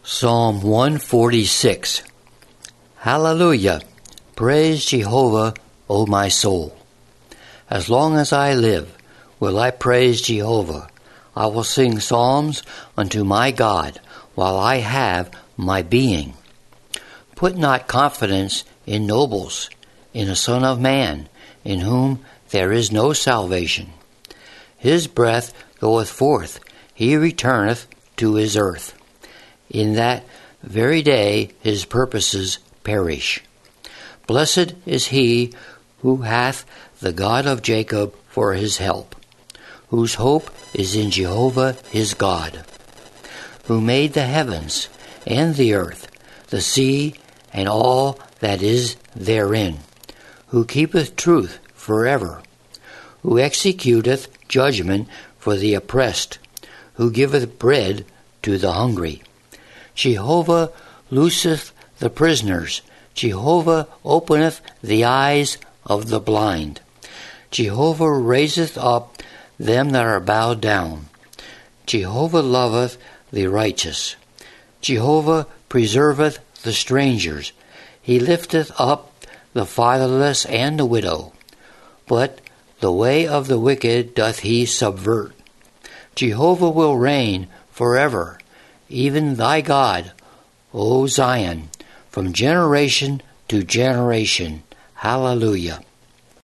Psalm 146. Hallelujah! Praise Jehovah, O my soul. As long as I live, will I praise Jehovah. I will sing psalms unto my God while I have my being. Put not confidence in nobles, in a son of man, in whom there is no salvation. His breath goeth forth, he returneth to his earth. In that very day his purposes perish. Blessed is he who hath the God of Jacob for his help, whose hope is in Jehovah his God, who made the heavens and the earth, the sea, and all that is therein, who keepeth truth forever, who executeth judgment for the oppressed, who giveth bread to the hungry. Jehovah looseth the prisoners. Jehovah openeth the eyes of the blind. Jehovah raiseth up them that are bowed down. Jehovah loveth the righteous. Jehovah preserveth the strangers. He lifteth up the fatherless and the widow. But the way of the wicked doth he subvert. Jehovah will reign forever, even thy God, O Zion, from generation to generation. Hallelujah.